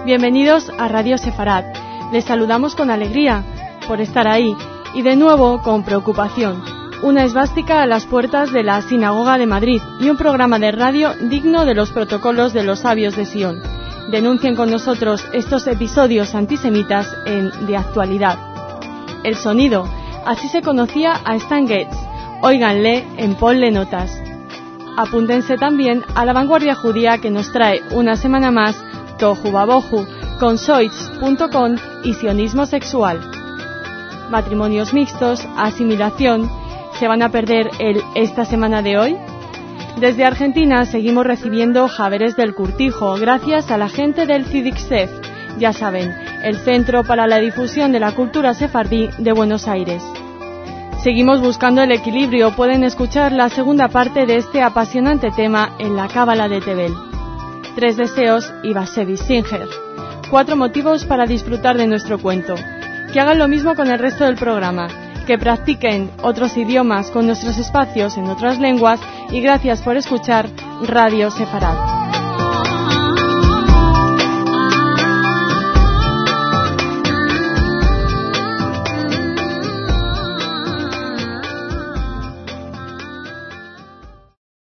Bienvenidos a Radio Sefarad. Les saludamos con alegría por estar ahí y de nuevo con preocupación. Una esvástica a las puertas de la Sinagoga de Madrid y un programa de radio digno de los protocolos de los sabios de Sion. Denuncien con nosotros estos episodios antisemitas en De Actualidad. El sonido, así se conocía a Stan Getz. Óiganle en Ponle Notas. Apúntense también a la vanguardia judía que nos trae una semana más Tohu Babohu con Soitz.com y sionismo sexual. Matrimonios mixtos, asimilación, ¿se van a perder esta semana de hoy? Desde Argentina seguimos recibiendo Javeres del Curtijo gracias a la gente del CIDICSEF, ya saben, el Centro para la Difusión de la Cultura Sefardí de Buenos Aires. Seguimos buscando el equilibrio, pueden escuchar la segunda parte de este apasionante tema en la Cábala de Tebel. 3 deseos y Basevi Singer. 4 motivos para disfrutar de nuestro cuento. Que hagan lo mismo con el resto del programa. Que practiquen otros idiomas con nuestros espacios en otras lenguas y gracias por escuchar Radio Sefarad.